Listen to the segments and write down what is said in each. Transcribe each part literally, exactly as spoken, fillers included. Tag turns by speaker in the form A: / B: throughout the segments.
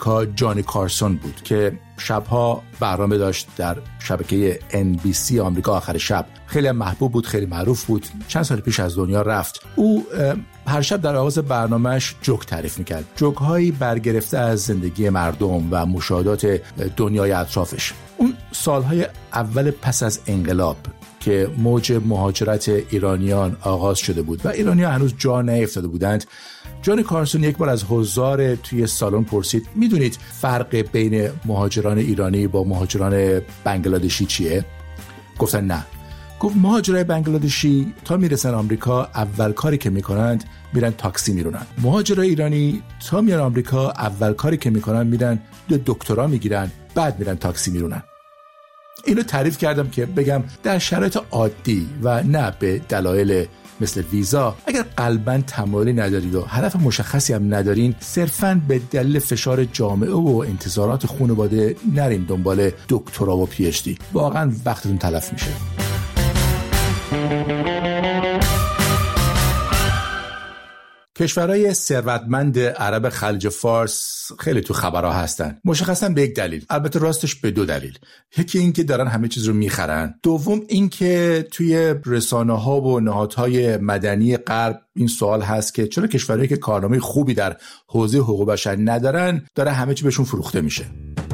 A: آمریکا جانی کارسون بود که شبها برنامه داشت در شبکه ان بی سی آمریکا آخر شب. خیلی محبوب بود، خیلی معروف بود. چند سال پیش از دنیا رفت. او هر شب در آغاز برنامهش جوک تعریف میکرد، جوک هایی برگرفته از زندگی مردم و مشاهدات دنیای اطرافش. اون سالهای اول پس از انقلاب که موج مهاجرت ایرانیان آغاز شده بود و ایرانیان هنوز جا نیفتاده بودند، جانی کارسون یک بار از حضار توی سالن پرسید میدونید فرق بین مهاجران ایرانی با مهاجران بنگلادشی چیه؟ گفتن نه. گفت مهاجرای بنگلادشی تا میرسن آمریکا اول کاری که میکنند میرن تاکسی میرونن. مهاجرای ایرانی تا میان آمریکا اول کاری که میکنن میرن دکترا میگیرن، بعد میرن تاکسی میرونن. اینو تعریف کردم که بگم در شرایط عادی و نه به دلایل مثل ویزا، اگر قلباً تمایلی ندارید و هدف مشخصی هم ندارین، صرفاً به دلیل فشار جامعه و انتظارات خانواده نرین دنبال دکترا و پی اچ دی. واقعاً وقتتون تلف میشه. کشورهای ثروتمند عرب خلیج فارس خیلی تو خبرها هستن، مشخصا به یک دلیل، البته راستش به دو دلیل. یکی این که دارن همه چیز رو میخرن، دوم این که توی رسانه‌ها و نهادهای مدنی غرب این سوال هست که چرا کشورهایی که کارنامه خوبی در حوزه حقوق بشر ندارن داره همه چی بهشون فروخته میشه.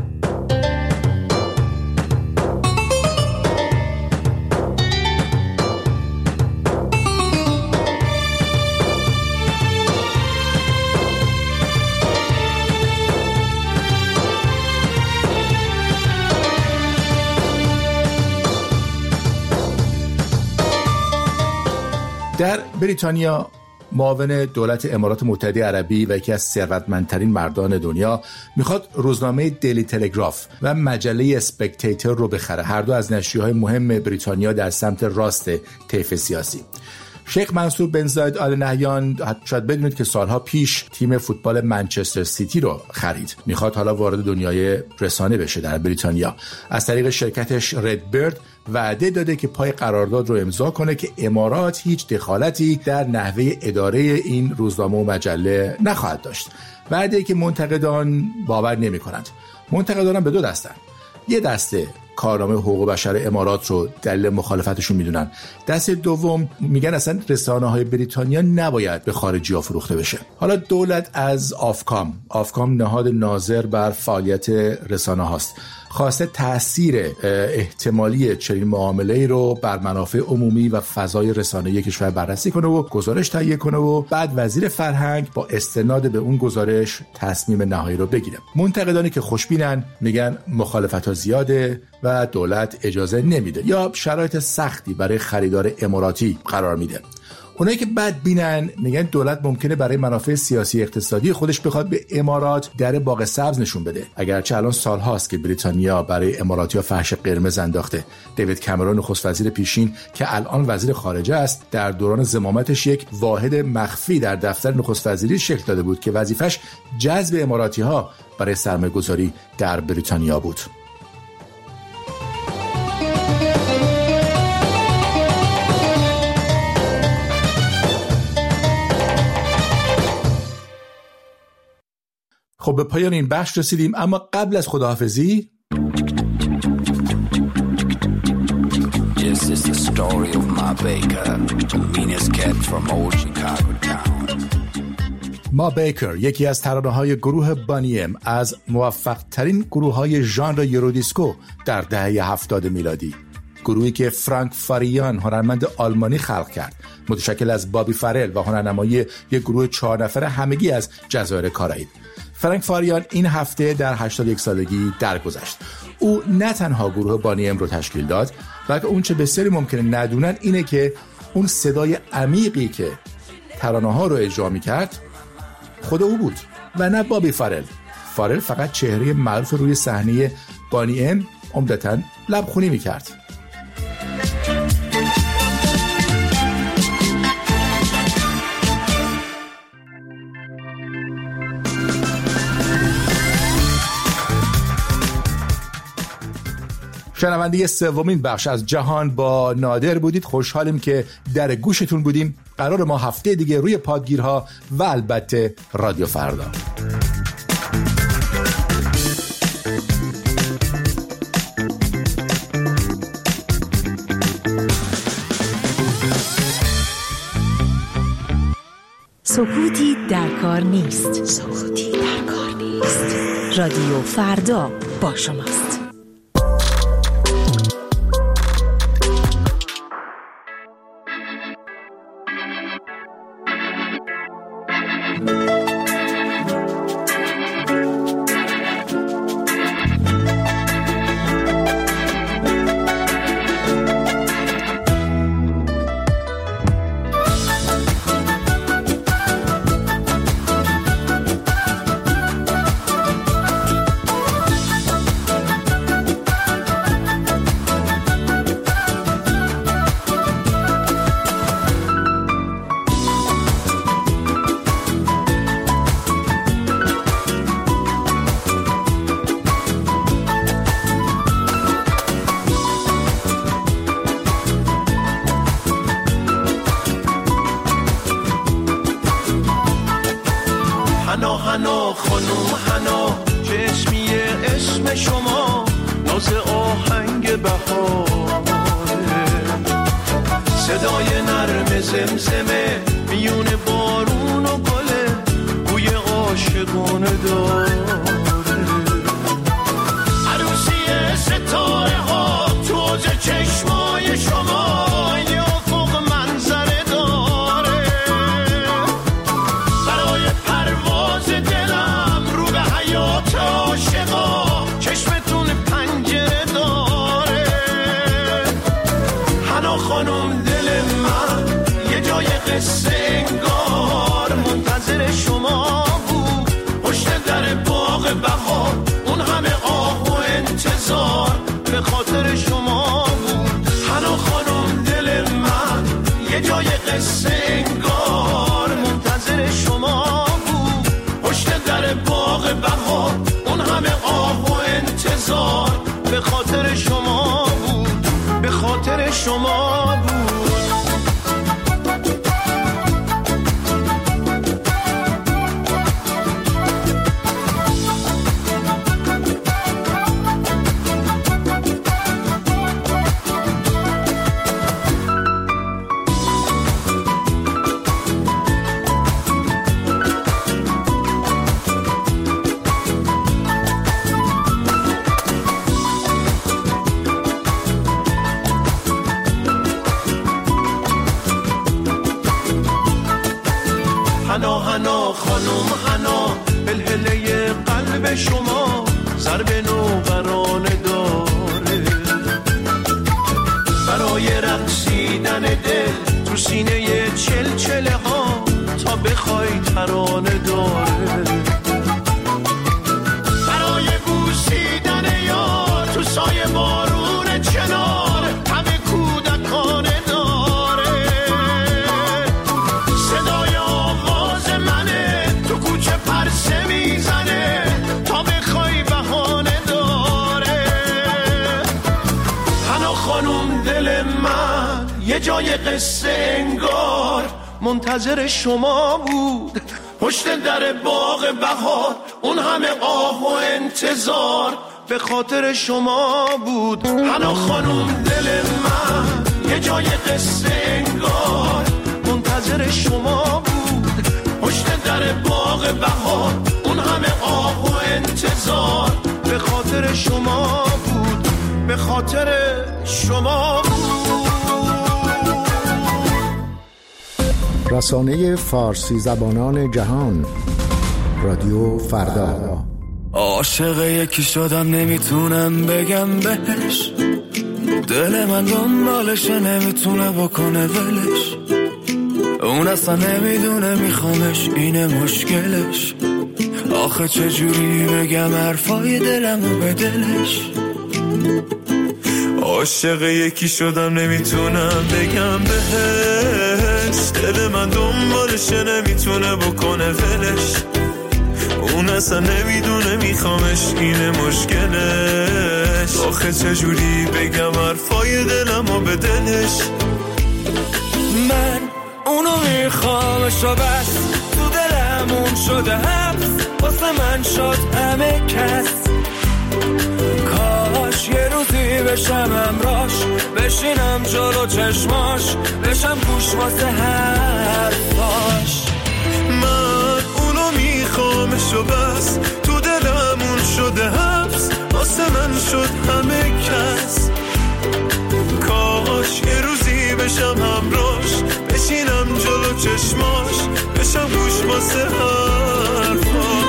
A: در بریتانیا معاون دولت امارات متحده عربی و یکی از ثروتمندترین مردان دنیا میخواد روزنامه دیلی تلگراف و مجله اسپکتیتور رو بخره، هر دو از نشریه‌های مهم بریتانیا در سمت راست طیف سیاسی. شیخ منصور بن زاید آل نهیان شاید بدونید که سالها پیش تیم فوتبال منچستر سیتی رو خرید. میخواد حالا وارد دنیای رسانه بشه در بریتانیا. از طریق شرکتش ردبرد وعده داده که پای قرارداد رو امضا کنه که امارات هیچ دخالتی در نحوه اداره این روزنامه و مجله نخواهد داشت. وعده‌ای که منتقدان باور نمی‌کنند. منتقدان هم به دو دستن. یه دسته کارنامه حقوق بشر امارات رو دلیل مخالفتشون میدونن. دسته دوم میگن اصلا رسانه‌های بریتانیا نباید به خارجی‌ها فروخته بشه. حالا دولت از آفکام، آفکام نهاد ناظر بر فعالیت رسانه‌هاست، خواسته تأثیر احتمالی چنین معامله‌ای رو بر منافع عمومی و فضای رسانه‌ای کشور بررسی کنه و گزارش تهیه کنه و بعد وزیر فرهنگ با استناد به اون گزارش تصمیم نهایی رو بگیره. منتقدانی که خوشبینن میگن مخالفت‌ها زیاده و دولت اجازه نمیده یا شرایط سختی برای خریدار اماراتی قرار میده. اونایی که بد بینن میگن دولت ممکنه برای منافع سیاسی اقتصادی خودش بخواد به امارات در باغ سبز نشون بده. اگرچه الان سالهاست که بریتانیا برای اماراتی‌ها فرش قرمز انداخته. دیوید کامرون نخست وزیر پیشین که الان وزیر خارجه است، در دوران زمامتش یک واحد مخفی در دفتر نخست وزیری شکل داده بود که وظیفش جذب اماراتی‌ها برای سرمایه‌گذاری در بریتانیا بود. خب به پایان این بخش رسیدیم، اما قبل از خداحافظی
B: This is the story of Ma Baker, the meanest cat from old Chicago town.
A: ما بیکر یکی از ترانه‌های گروه بانی ام از موفق‌ترین گروه‌های ژانر یورودیسکو در دهه هفتاد میلادی، گروهی که فرانک فاریان هنرمند آلمانی خلق کرد، متشکل از بابی فرل و هنرنمایی یک گروه چهار نفره همگی از جزایر کارائیب. فرانک فاریان این هفته در هشتاد و یک سالگی درگذشت. او نه تنها گروه بانی ام رو تشکیل داد، بلکه اون چه بسیاری ممکنه ندونن اینه که اون صدای عمیقی که ترانه ها رو اجرا می‌کرد خود او بود و نه بابی فرل. فرل فقط چهره معروف روی صحنه بانی ام عمدتاً لبخونی می‌کرد. شنونده سومین بخش از جهان با نادر بودید. خوشحالیم که در گوشتون بودیم. قرار ما هفته دیگه روی پادگیرها و البته رادیو فردا.
C: سکوتی در کار نیست. سکوتی در کار نیست. رادیو فردا با شماست.
D: منتظر شما بود پشت در باغ بهار، اون همه آه و انتظار به خاطر شما بود. حنا خانم دل من یه جای قصه انگار منتظر شما بود پشت در باغ بهار، اون همه آه و انتظار به خاطر شما بود، به خاطر شما بود.
E: رسانه فارسی زبانان جهان، رادیو فردا.
F: عاشق یکی شدم نمیتونم بگم بهش، دل من دنبالشه نمیتونه بکنه ولش، اون اصلا نمیدونه میخوامش اینه مشکلش، آخه چجوری بگم حرفای دلمو به دلش. عاشق یکی شدم نمیتونم بگم بهش، دل من دنبالشه نمیتونه بکنه ولش، اون اصلا نمیدونه میخوامش اینه مشکلش، آخه چجوری بگم حرفای دلمو به دلش. من اونو میخوامش و بس تو دلمون شده حبس، واسه من شد همه کس، کاش یه روزی بشم امراش، بشینم جلو چشماش، بشم گوش واسه حرفاش.
D: واسه حرفا.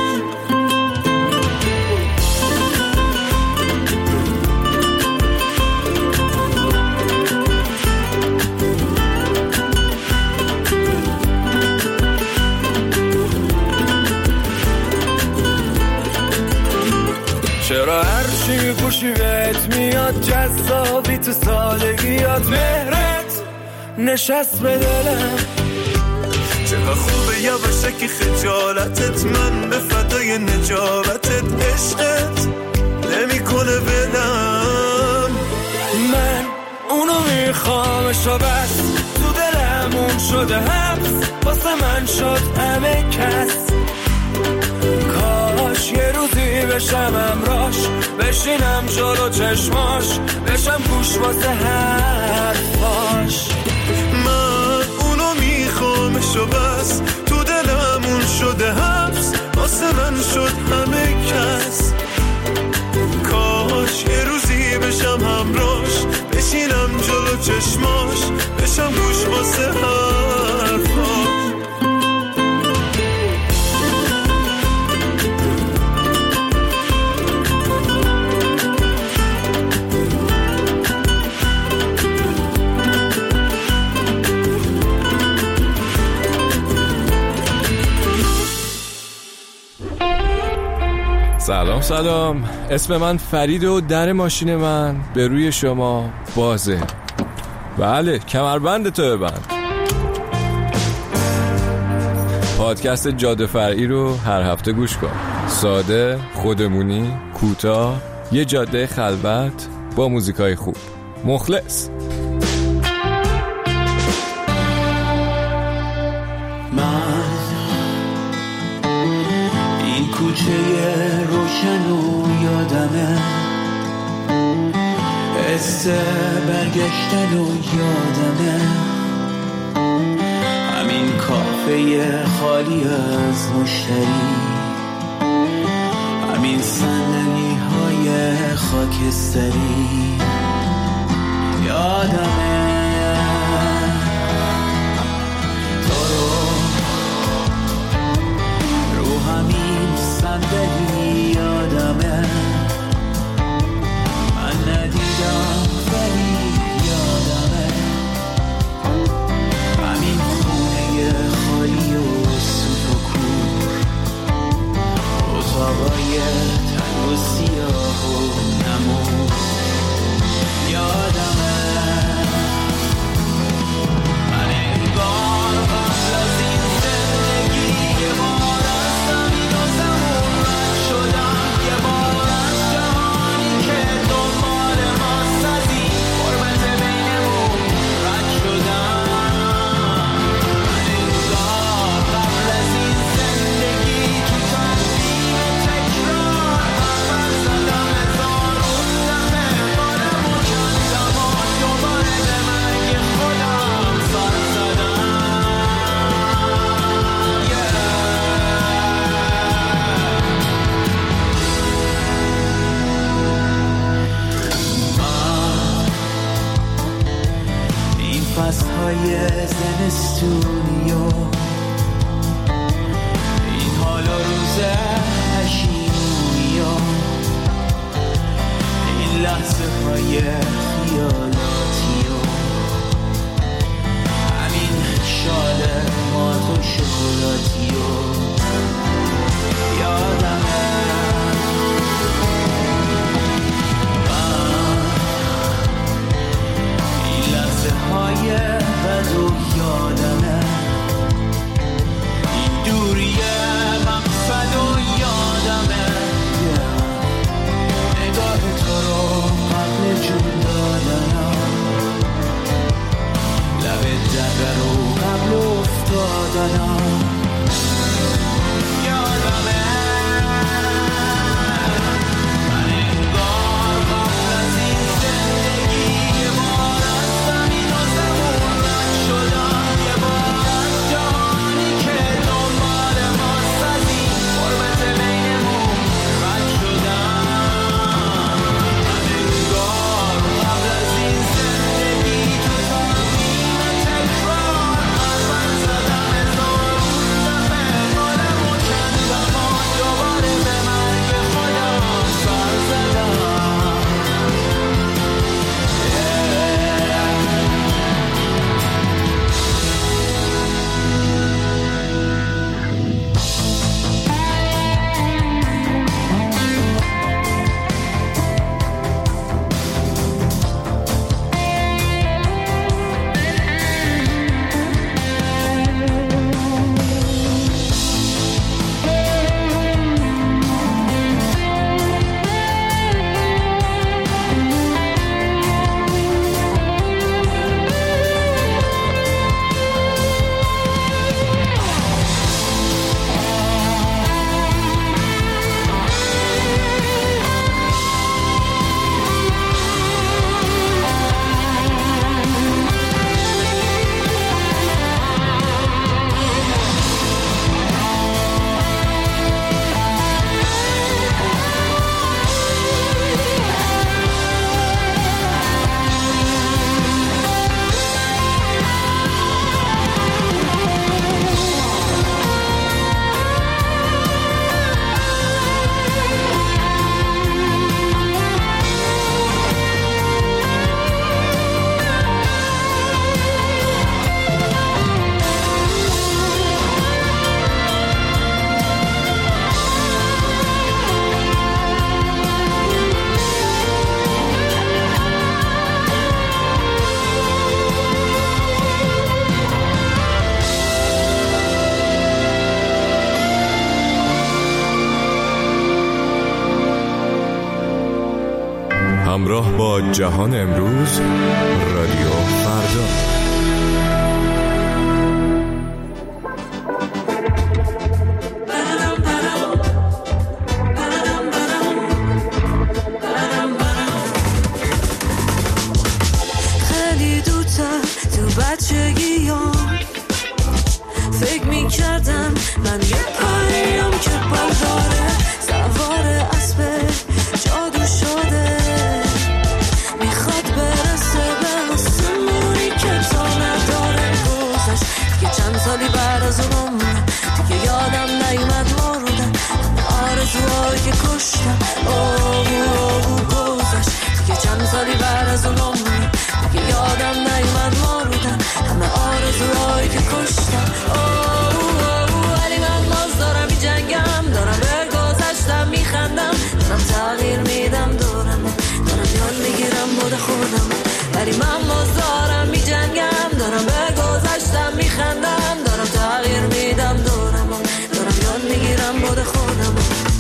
F: چرا هرچی پوشی بهت میاد جذابی تو سادگیات، مهرت نشست به دلم.
D: چقدر خوبه یواشه که خجالتت من به فدای نجابتت، عشقت نمی کنه بدم.
F: من اونو میخوامشو بس تو دلمون شده حبس، واسه من شد همه کس. کاش یه روزی بشم امراش، بشینم جلو چشماش، بشم گوش واسه حرفاش.
D: من اونو میخوامشو بس تو دلمون شده حبس، واسه من شد همه کس. کاش یه روزی بشم همراش، بشینم جلو چشماش، بشم گوش واسه حرفاش.
G: سلام سلام، اسم من فرید و در ماشین من به روی شما بازه. بله، کمربند تو ببند. پادکست جاده فرعی رو هر هفته گوش کن. ساده، خودمونی، کوتاه، یه جاده خلوت با موزیکای خوب. مخلص.
B: کوچه روشن و یادمه، حس برگشتن و یادمه، همین کافه خالی از مشتری، همین صندلی های خاکستری. یادمه صندلی، یادمه من ندیدم ولی یادمه، همین خونه خالی و سوت و کور، اتاقای تنگ و سیاه و نمور. یادمه من انگار قبل از این زندگی یه بار از زمین و زمون رد شدم، یه بار از جهانی که دنبال ماست از این غربت بینمون رد شدم. من انگار قبل از این زندگی تو تنظیم تکرار برمن زدم، هزارون دفعه بارم و کندم و دوباره به مرگ خودم سر زدم. این فصلهای زمستونی و این حال و روز پشیمونی و این لحظه های خیالاتی و همین شال مات و شکلاتی و یادمه این لحظه های بد و یادمه این دوری مقصد و یادمه نگاه تو رو قبل جون
G: همراه با جهان امروز، رادیو فردا.
H: خیلی دوتر تو بچگیام فکر میکردم من یه پریم که برداره سوار اسب جادو شده، میخواد برسه به آسمونی که تا نداره گذشت. دیگه چند سالی بعد از اون عمرم دیگه یادم نیومد مردم آرزوهایی که کشتم آبو آبو گذشت. دیگه چند سالی بعد از اون عمرم دیگه یادم نیومد مردم همه آرزوهایی که کشتم آبو آبو. ولی من باز دارم می جنگم، دارم به گذشتم میخندم، دارم تغییر میدم دورم، دارم یاد میگیرم بود خودم. ولی من باز دارم می جنگم، دارم به گذشتم میخندم، دارم تغییر میدم دورم، دارم یاد میگیرم بود خودم.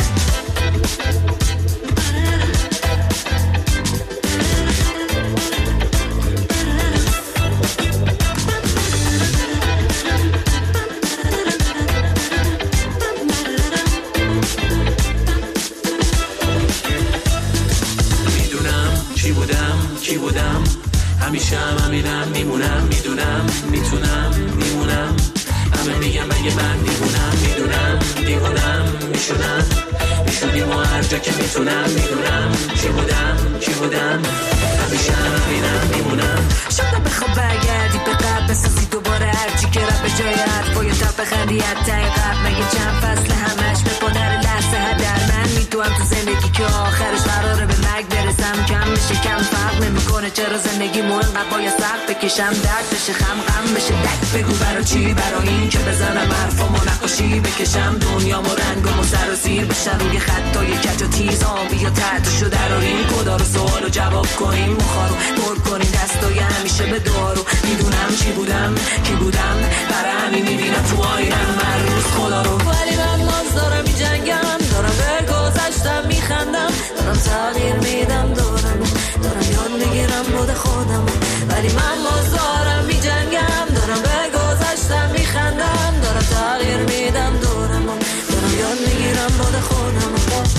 B: کی بودم همیشه هم همینم میمونم، میدونم میتونم میمونم، همه میگم اگه من میمونم، میدونم دیوونم میشونم میشونیم و هر جا که میتونم، میدونم کی بودم کی بودم همیشه هم همینم میمونم.
H: شاید بخواب برگردی به قبل بسازی دوباره هرچی که رب به جای حرفای تب بخندی حتی قبل مگه چند فصل همش بپنر لحظه هدر من میتونم تو زندگی که آخرش قراره به مرگ برسم کم میشه کم فرق نمیکنه چرا زندگی مو انقدر باید سخت بکشم درد بشه خم غم بشه دک بگو برا چی برا این که بزنم حرفامو نقاشی بکشم دنیامو رنگامو سر و زیر بشه روی خطای کج و تیز آبی یا تحتشو دراریم کدا رو سوالو جواب کنیم مخارو پر کنیم دستای همیشه به دارو میدونم چی بودم کی بودم برای همین میبینم تو آینم هر روز خدا رو. ولی من باز دارم می جنگم، دارم به گذشتم میخندم، دارم تغییر میدم دورم، دارم یاد میگیرم بود خودم. ولی من باز دارم می جنگم، دارم به گذشتم میخندم، دارم تغییر میدم دورم، دارم یاد میگیرم بود خودم.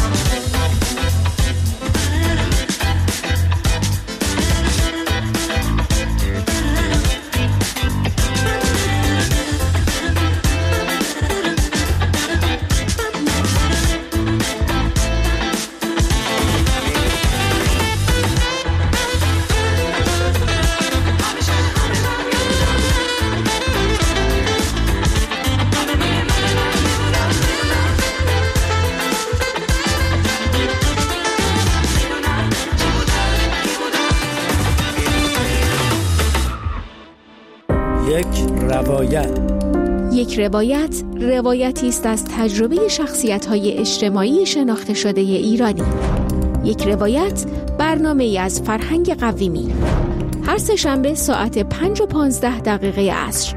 F: یک روایت.
I: یک روایت روایتی است از تجربه شخصیت‌های اجتماعی شناخته شده ایرانی. یک روایت برنامه‌ای از فرهنگ قویمی. هر سه شنبه ساعت پنج و پانزده دقیقه عصر.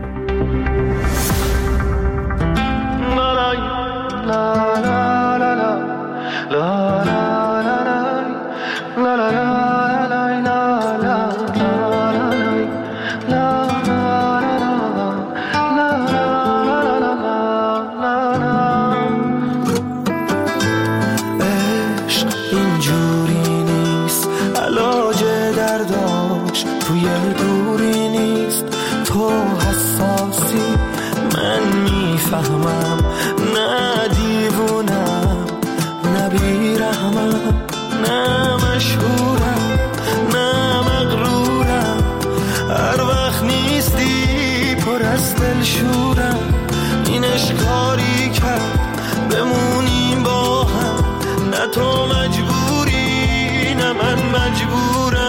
B: نه دیوونم نه بیرحمم نه مشهورم نه مغرورم، هر وقت نیستی پر از دلشورم، این اشکاری کرد بمونیم با هم، نه تو مجبوری نه من مجبورم.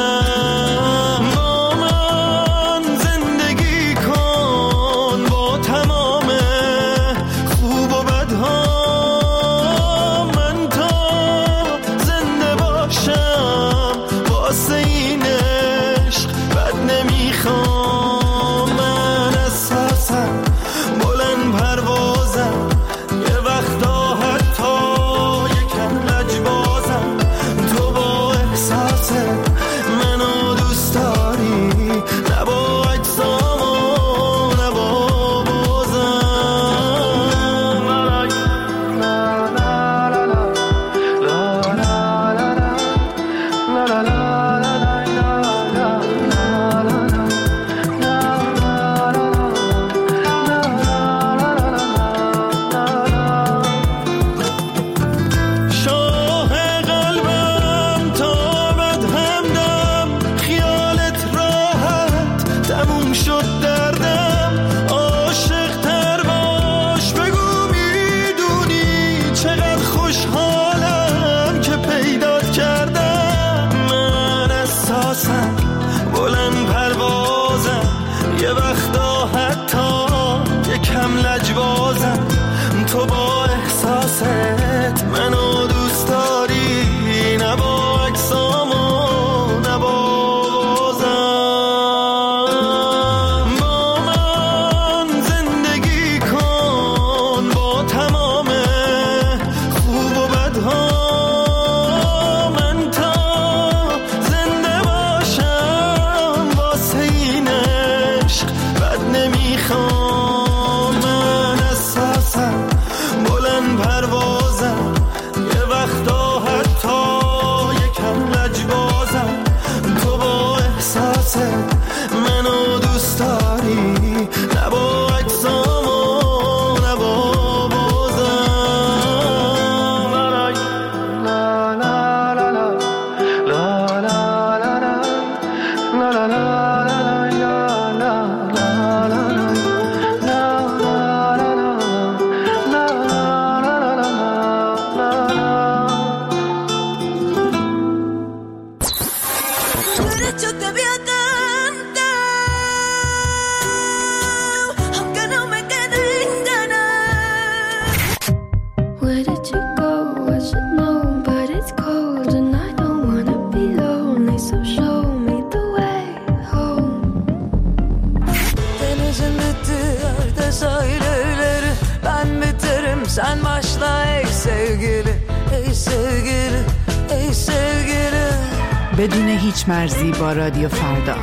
J: بدون هیچ مرزی با رادیو فردا.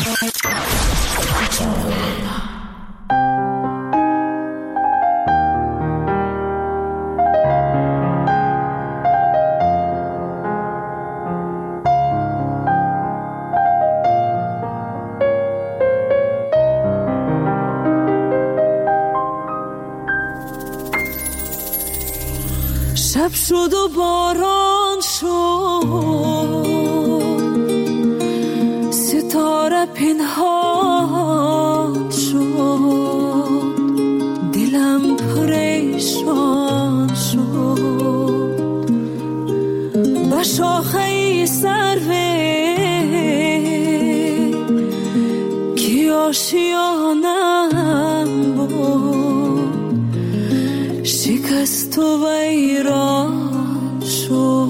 H: شب شد و باران شد، ستاره پنهان شد، دلم پریشان شد. با شاخه سروه که آشیانم بود، شکست و ویران شد.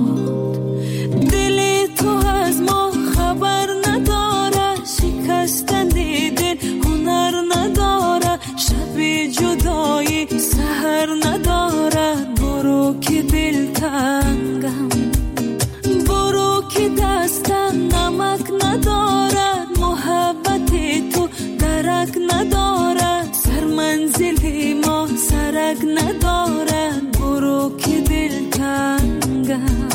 H: دل تو از ما خبر نداره، شکستن دل هنر نداره، شب جدایی سحر نداره. برو که دل تنگم، برو که دستم نمک ندارد، محبت تو درک ندارد، سر منزل ما سرک ندارد. برو که دل تنگم.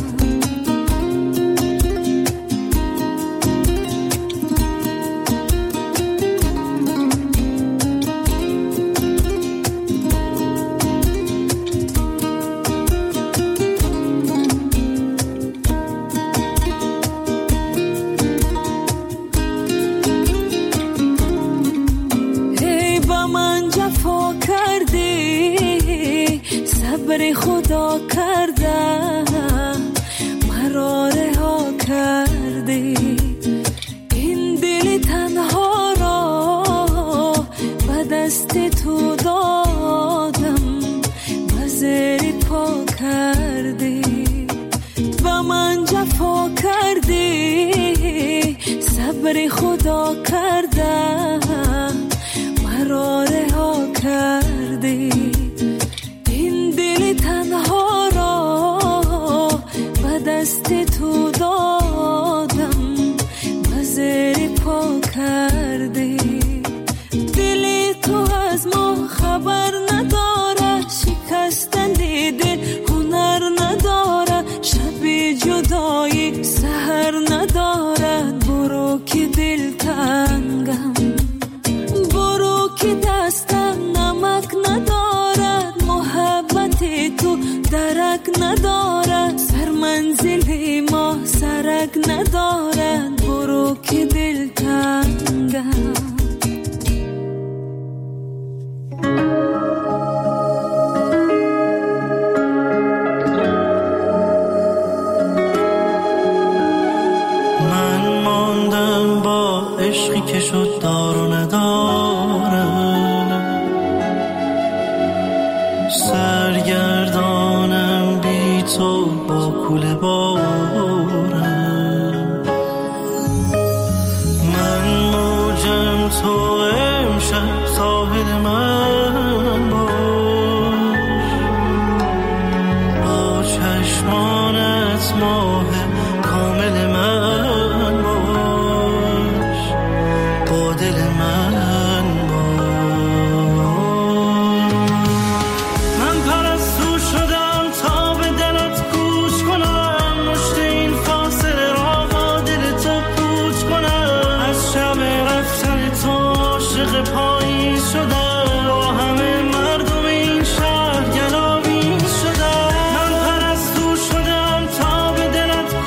H: صبر خدا کردم، مرا رها کردی. این دل تنها را به دست تو دادم، به زیر پا کردی. و من جفا کردی، صبر خدا کردم، مرا رها کردی. تنها را به دست تو دادم، به زیر پا کردی. دل تو از ما خبر نداره، شکستن دل هنر نداره، شب جدایی سحر ندارد. برو که دل تنگم، برو که دستم نمک ندارد، محبت تو درک ندارد، سر منزل ما سرک ندارد. برو که دل تنگم.
B: من ماندم با عشقی که شد دار و نداره، سرگردانم بی تو با کوله باره. من موجم تو امشب ساحل من باش، با چشمانت ماه کامل من باش، با دل من باش. من پرستو شدم تا به دلت گوش کنم، مشت این فاصله را با دل تو پوچ کنم. از شب رفتن تو عاشق پایین شدم، با همه مردم این شهر گلاویز شدم. من پرستو شدم تا به دلت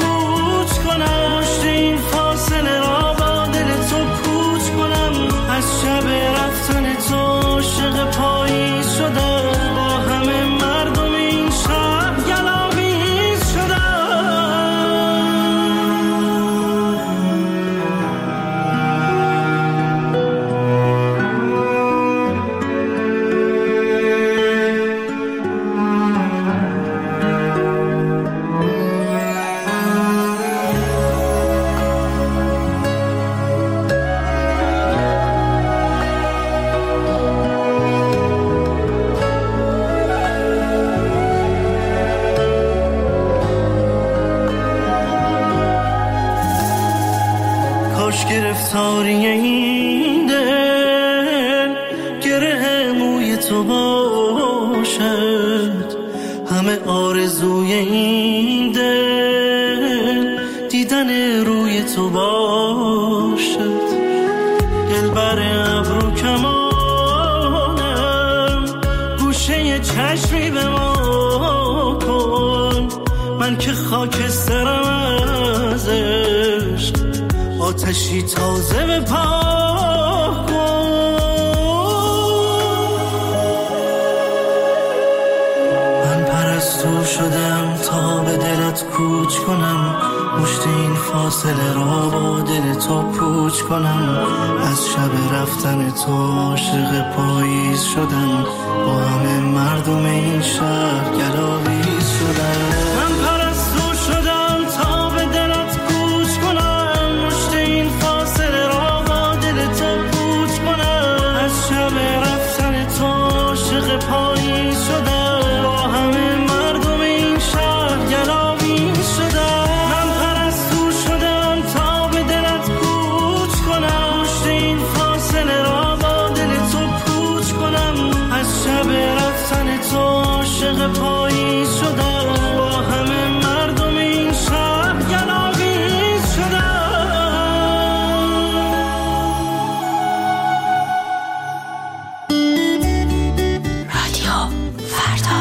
B: تاری این دل گره موی تو باشد، همه آرزوی این دل دیدن روی تو باشد. دل بر ابرو کمانم گوشه چشمی به ما کن، من که خاکسترم از عشق آتشی تازه به پا کن. من پرستو شدم تا به دلت کوچ کنم، مشت این فاصله را با دل تو پوچ کنم. از شب رفتن تو عاشق پاییز شدم، با همه مردم این شهر گلاویز شدم. من پرستو شدم تا به دلت کوچ کنم، مشت این فاصله را با دل تو پوچ کنم. از شب رفتن تو عاشق پاییز شدم، با همه مردم این شهر گلاویز شدم. پاییز شدم، با همه مردم این شهر گلاویز شدم.
C: رادیو فردا.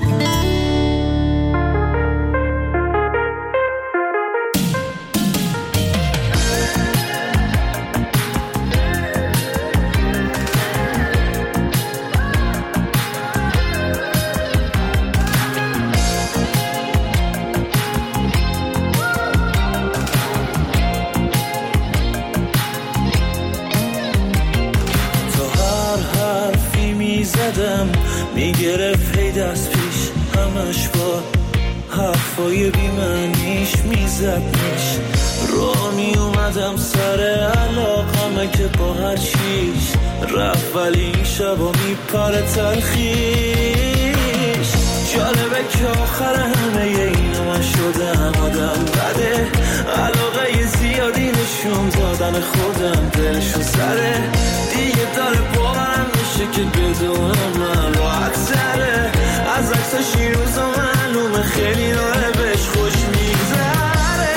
B: میگرفت هی دست پیش همش با حرفای بیمعنیش میزدنش. را میومدم سر علاقمه که با هر چیش رفت، ولی این شبا میپره تلخیش. جالبه که آخر همه اینو من شدم آدم بده، علاقه زیادی نشون دادن خودم دلشو سره. دیگه داره باورم میشه که بدونم من راحت سره. از عکساش این روزا معلومه خیلی داره بهش خوش میگذره.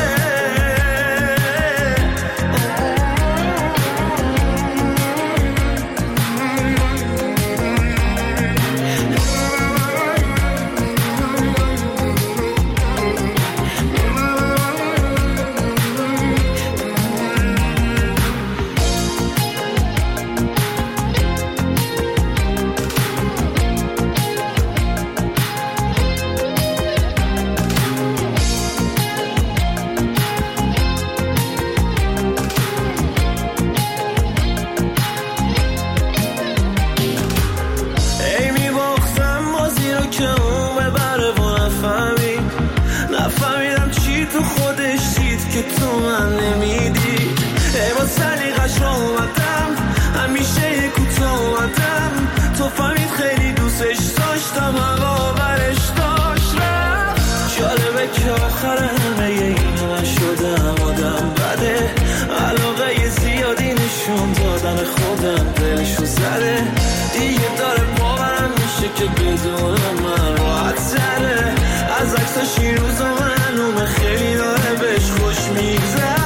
B: که تو من نمیدی. ای با سلیقش را اومدم، همیشه کوتاه اومدم. تو فهمید خیلی دوستش داشتم، هوا برش داشت رفت. جالبه که آخر همه اینو من شدم آدم بده، علاقه زیادی نشون دادن خودم دلشو زده. دیگه داره باورم میشه که بدونم من راحت سره. از عکساش این روزا معلومه خیلی داره بهش خوش میگذره.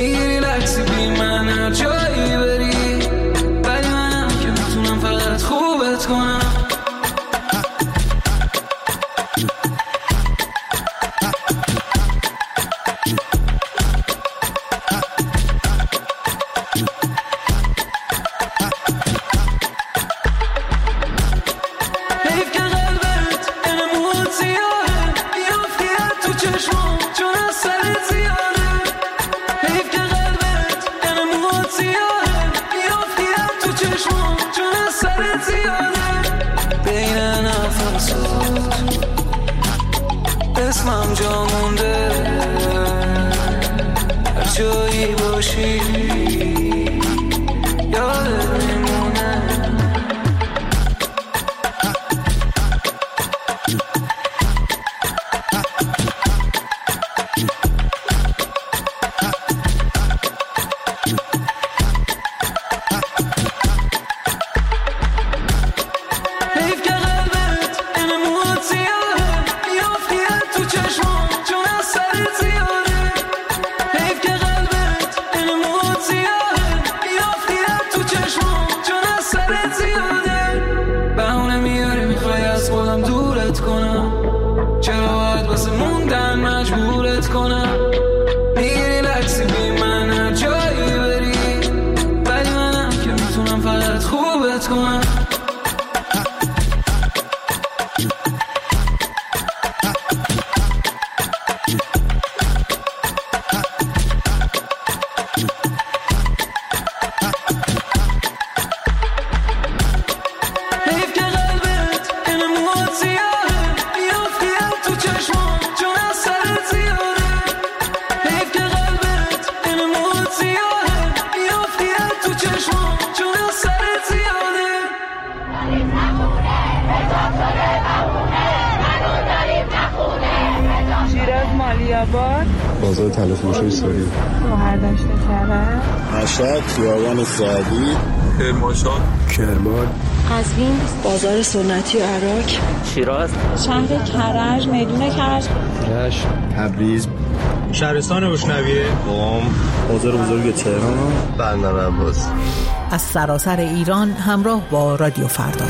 F: میگیری لکسی بی من هر جایی بری، ولی منم که میتونم فقط خوبت کنم. اسمم جا مونده هر جایی باشی یادت میمونه.
K: بازار تلفروشی سوری،
L: مهردشت کرد،
K: مشهد، خیابان سعدی،
M: کرمانشاه،
K: کرمان،
L: قزوین، بازار سنتی و عراق،
N: شیراز،
L: شهر کرج، میدون کرج،
K: رشت، تبریز،
M: شهرستان روشنویه،
K: قم، بازار بزرگ تهران،
O: بندر عباس.
P: از سراسر ایران همراه با رادیو فردا.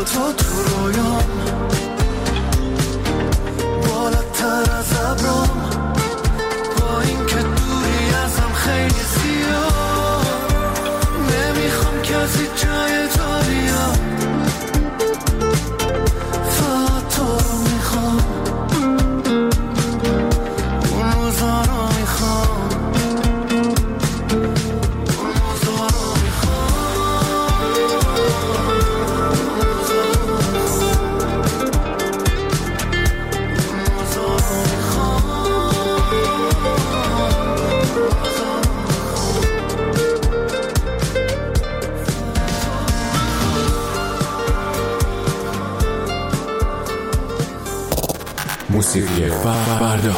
B: تو تو رویام بالاتر از ابرام، با این که دوری ازم خیلی زیاد، نمیخوام کسی جای تو بیاد، فقط تو رو میخوام، اون روزا رو میخوام، اون روزا رو
G: موسیقی فردا.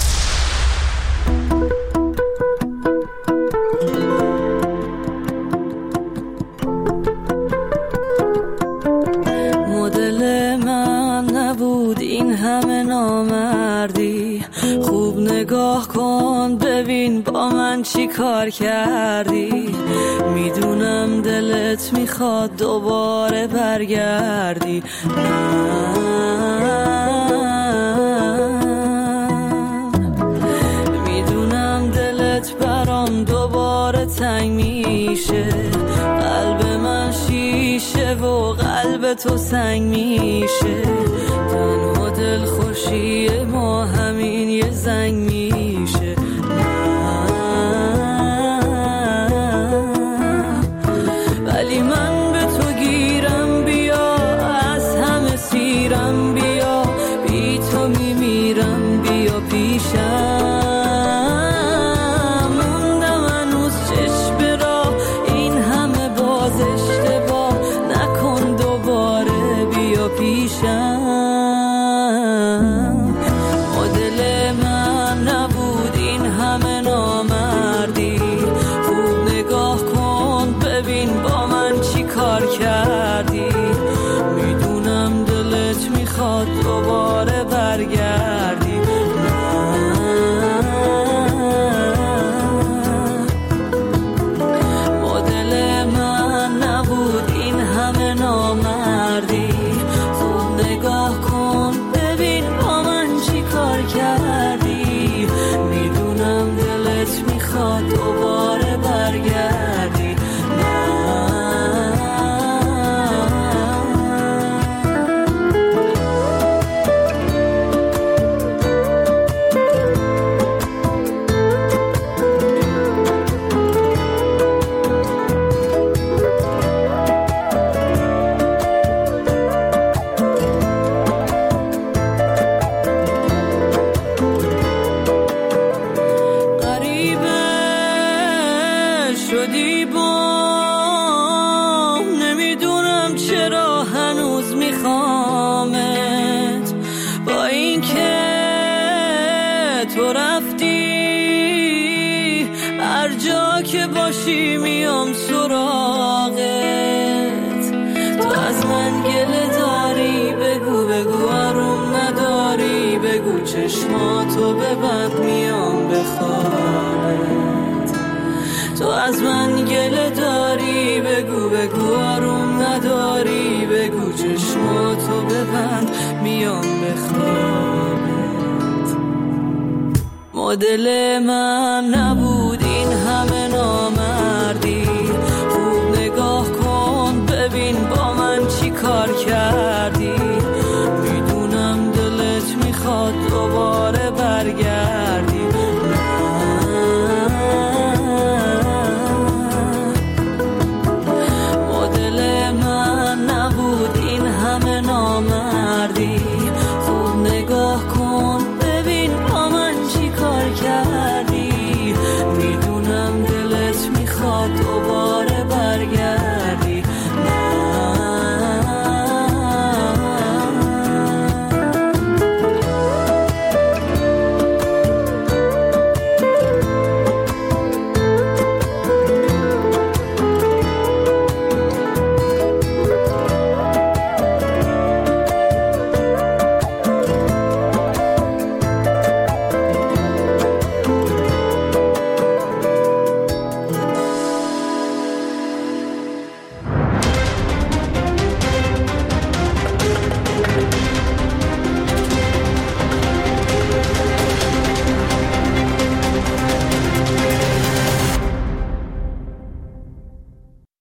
H: مدل من نبود این همه نامردی، خوب نگاه کن ببین با من چی کار کردی، میدونم دلت میخواد دوباره برگردی، میدونم دلت برام دوباره تنگ میشه، قلب من شیشه و قلب تو سنگ میشه، تنها دل خوشی ما همین یه زنگ میشه، ولی من به تو گیرم بیا، از همه سیرم بیا، بی تو میمیرم بیا پیشم، موندم هنوز چشم راه، این همه باز اشتباه نکن دوباره بیا پیشم، مدل من نبود این همه نامردی، خوب نگاه کن ببین با من چی کار کردی، میدونم دلت میخواد دوباره برگردی، مدل من نبود این همه نامردی، خوب نگاه کن ببین با من چی کار کردی، میدونم دلت میخواد دوباره برگردی، شدی بام، نمیدونم چرا هنوز میخوامت، با این که تو رفتی هر جا که باشی میام سراغت، تو از من گله داری بگو بگو آروم نداری، بگو چشماتو ببند میام بخوابت، تو از من گله داری بگو بگو آروم نداری، بگو چشماتو ببند میام بخوابت، مدل من نبود این همه نامردی، خوب نگاه کن ببین با من چی کار کردی، میدونم دلت میخواد دوباره برگردی، مدل من نبود این همه نامردی، خوب نگاه کن ببین با من چی کار کردی، میدونم دلت میخواد دوباره برگردی.